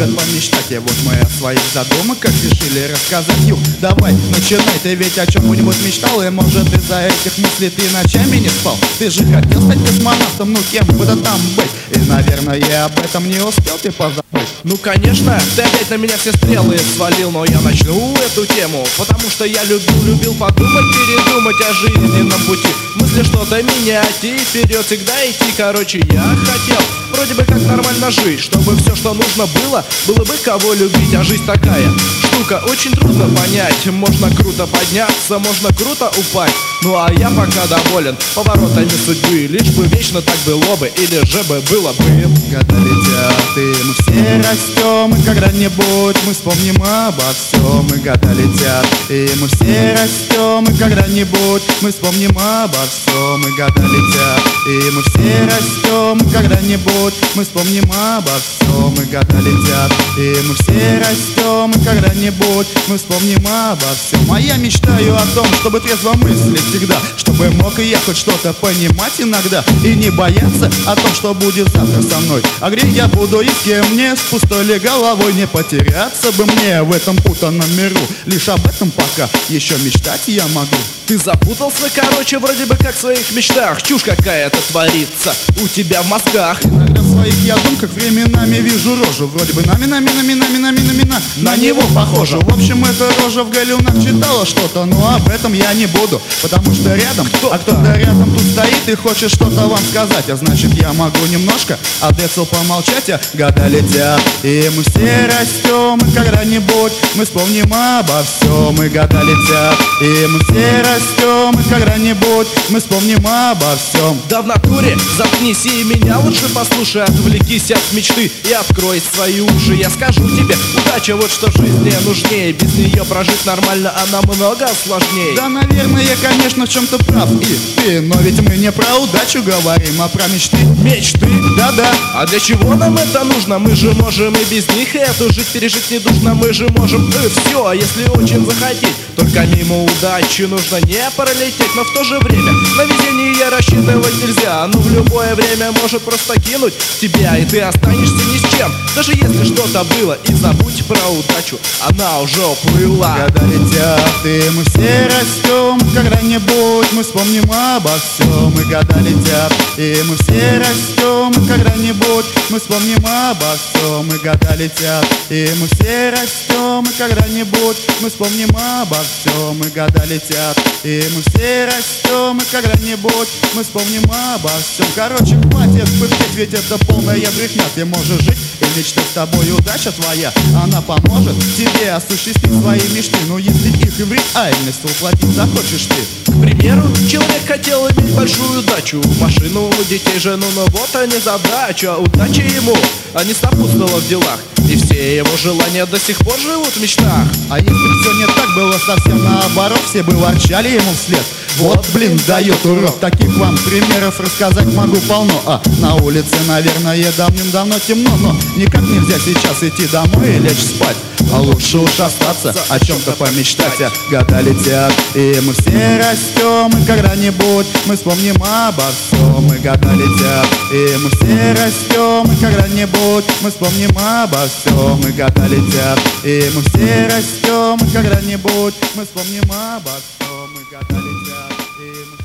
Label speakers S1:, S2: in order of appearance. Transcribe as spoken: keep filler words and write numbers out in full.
S1: любят помечтать. И вот мы о своих задумках решили рассказать. Юг, давай, начинай, ты ведь о чем-нибудь мечтал? И может из-за этих мыслей ты ночами не спал? Ты же хотел стать космонавтом, ну кем бы то там быть? И, наверное, я об этом не успел ты позабыть.
S2: Ну конечно, ты опять на меня все стрелы свалил, но я начну эту тему, потому что я любил, любил подумать, передумать о жизненном пути, мысли что-то менять и вперед всегда идти. Короче, я хотел вроде бы как нормально жить, чтобы все, что нужно было, было бы кого любить. А жизнь такая штука, очень трудно понять. Можно круто подняться, можно круто упасть. Ну а я пока доволен поворотами судьбы, лишь бы вечно так было бы, или же бы было бы.
S1: Года летят, и мы все растем, и когда-нибудь мы вспомним обо всем. И года летят, и мы все растем, и когда-нибудь мы вспомним обо всем. И года летят, и мы все растем, и когда-нибудь мы вспомним обо всем. И года летят, и мы все растем, и когда-нибудь мы вспомним обо всем. А я мечтаю о том, чтобы трезво мыслить всегда, чтобы мог и я хоть что-то понимать иногда, и не бояться о том, что будет завтра со мной. А где я буду и с кем мне, с пустой ли головой, не потеряться бы мне в этом путанном миру. Лишь об этом пока еще мечтать я могу.
S2: Ты запутался, короче, вроде бы как в своих мечтах. Чушь какая-то творится у тебя в мозгах.
S1: Иногда в своих я думках временами вижу рожу, вроде бы нами, нами, нами, нами, нами, нами, на, на него похожа. В общем, эта рожа в галюнах читала что-то, но об этом я не буду, потому что рядом, кто? а кто-то рядом тут стоит и хочет что-то вам сказать. А значит, я могу немножко одеться, помолчать. А года летят, и мы все растем, и когда-нибудь мы вспомним обо всем. И года летят, и мы все растем, и когда-нибудь мы вспомним обо всем.
S2: Да в натуре заткнись и меня лучше послушай, отвлекись от мечты и открой свои уши. Я скажу тебе, удача вот что в жизни нужнее, без нее прожить нормально, а намного сложнее.
S1: Да, наверное, я, конечно, в чем-то прав и ты, но ведь мы не про удачу говорим, а про мечты.
S2: Мечты?
S1: Да-да.
S2: А для чего нам это нужно? Мы же можем и без них эту жить, пережить не нужно. Мы же можем и все, если очень захотеть. Только мимо удачи нужно не пролететь, но в то же время на везение рассчитывать нельзя. Оно в любое время может просто кинуть тебя, и ты останешься ни с чем, даже если что-то было. И забудь про удачу, она уже уплыла.
S1: Года летят, и мы все растем, когда-нибудь мы вспомним обо всем. И года летят, и мы все растем, и когда-нибудь мы вспомним обо всем. И года летят, и мы все растем, и когда-нибудь мы вспомним обо всем. И года летят, и мы все растем, и когда-нибудь мы вспомним обо всем. Короче, хватит пыхтеть, ведь это полная брехня. Ты можешь жить и мечтать, с тобой удача твоя, она поможет тебе осуществить свои мечты. Но если их и в реальность воплотить захочешь ты.
S2: К примеру, человек хотел иметь большую удачу, машину, детей, жену, но вот они задача. Удача ему, а не сопутствовала в делах, и все его желания до сих пор живут в мечтах.
S1: А если все не так было совсем наоборот, все бы ворчали ему вслед. Вот, блин, дает урок. Таких вам примеров рассказать могу полно. А на улице, наверное, давным-давно темно, но никак нельзя сейчас идти домой и лечь спать. А лучше уж остаться, о чем-то помечтать. А года летят, и мы все растем, и когда-нибудь мы вспомним обо всем. И года летят, и мы все растем, и когда-нибудь мы вспомним обо всем. И года летят, и мы все растем, и когда-нибудь мы вспомним обо всем. И года летят, и мы